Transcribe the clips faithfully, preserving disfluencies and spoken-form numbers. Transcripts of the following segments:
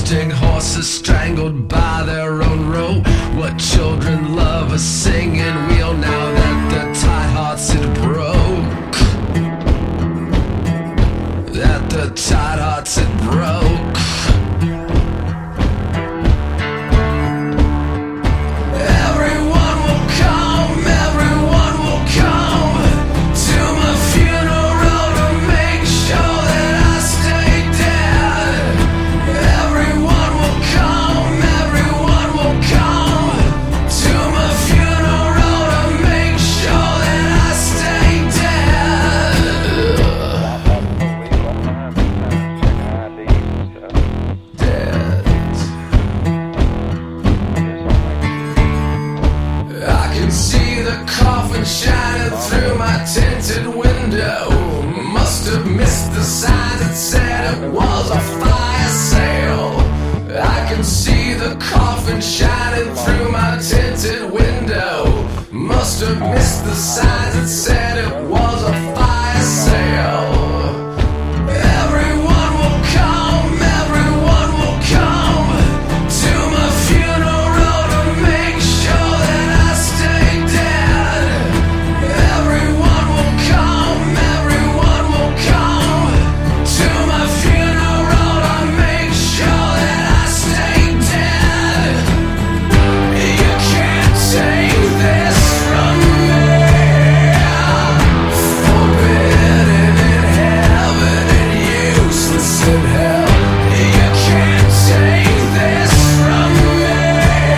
roasting horses strangled by their own rope. What children love a singing wheel now that the tight hearts it broke. That the tight hearts it broke. Everyone will come, everyone will come to my funeral to make sure that I stay dead. Everyone will come, everyone will come to my funeral to make sure that I stay dead. Dead. I can see the coffin shining through my tinted window. Must have missed the sign that said it was a fire sale. I can see the coffin shining through my tinted window. Must have missed the sign that said it was a fire sale. Everyone will come, everyone will come to my funeral to make sure that I stay dead. Everyone will come, everyone will come to my funeral to make sure that I stay dead. You can't take this from me. Forbidden in heaven and useless in hell. You can't take this from me.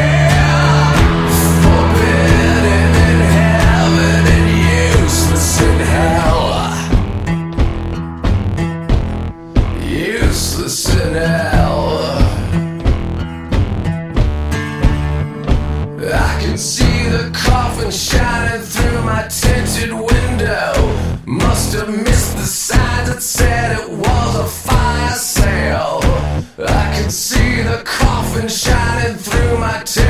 Forbidden in heaven and useless in hell. Useless in hell. I can see the coffin shining through my tinted window. Must have missed the sign that said it was a fire sale. I can see the coffin shining through my tinted